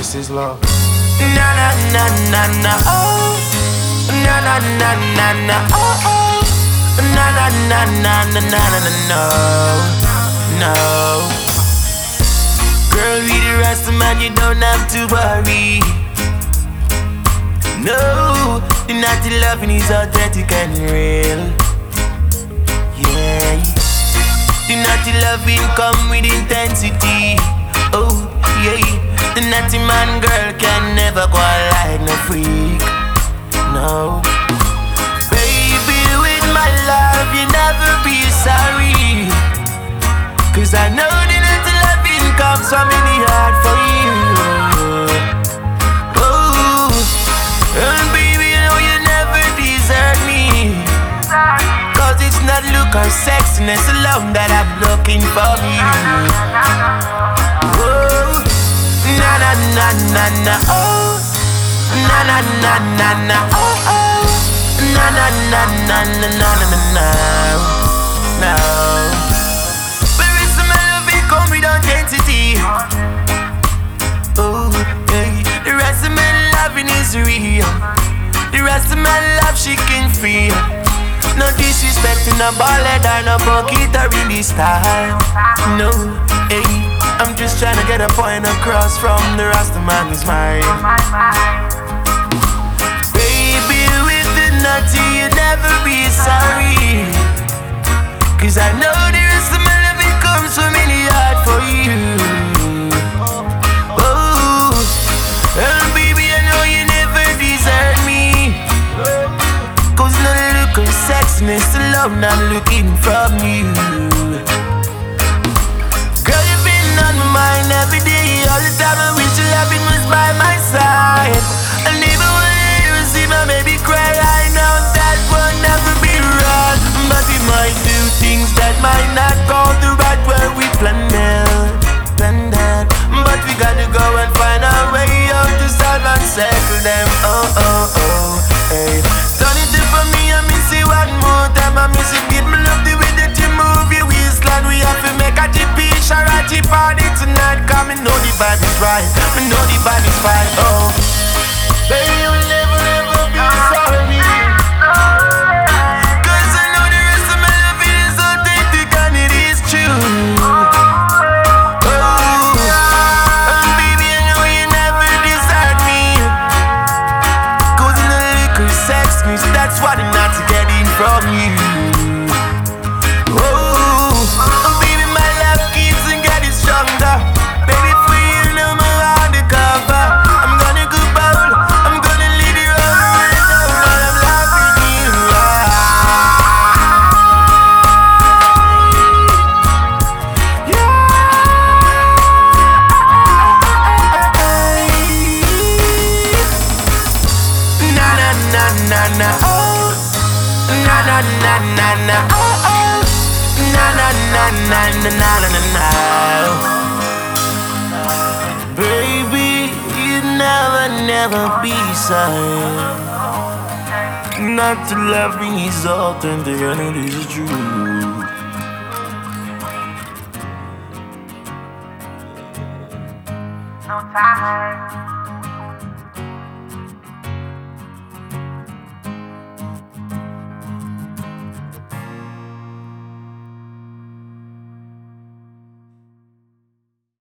this is love. Na na na na na oh. Na na na na na oh oh. Na na na na na na na no. No. Girl, we the rest man, you don't have to worry. No, the naughty loving is authentic and real. Yeah. The naughty loving come with intensity. Oh, yeah. The naughty man girl can never go like no freak. No. Baby, with my love, you never be sorry. Cause I know the naughty loving comes from in the heart for you. Oh, and baby, you know you never desert me. Cause it's not look or sexiness alone that I'm looking for you. Oh, na na na na na oh. Na na na na na oh oh. Na na na na na na na na no. Baby, some love it come with intensity. Oh, hey. The rest of my loving is real. The rest of my love she can feel. No disrespect to no ballad or no bucket or in this time. No, hey, I'm just trying to get a point across from the Rasta man is mine. Baby, with the naughty, you never be sorry. Cause I know the rest of my love it comes from in the heart for you. Oh, and baby, I know you never desert me. Cause no look of sexiness alone I'm looking from you. Girl, you've been on my mind every day. All the time I wish your loving was by my side. And even when you see my baby cry, I know that will never be wrong. But we might do things that might not go the right way we planned that. But we gotta go and find our way out to solve and settle them. Oh, oh, oh, hey. Turn it up for me and me see one more time. I miss it, give me love the way that you move your waistline. We have to make a GP, Sharachi party tonight. Cause me know the vibe is right, me know the vibe is fine. Oh, baby, you'll never ever be sorry. Cause I know the rest of my love is authentic and it is true. That's what I'm not getting from you. Oh, baby, my love keeps on getting stronger. Baby, for you, no more undercover. I'm gonna go bold, I'm gonna lead you on. I'm loving you. Na na na na na oh. Na na na na na oh oh. Na na na na na na na na. Baby, you never be sorry. Not to love me is authentic and it is true. No time.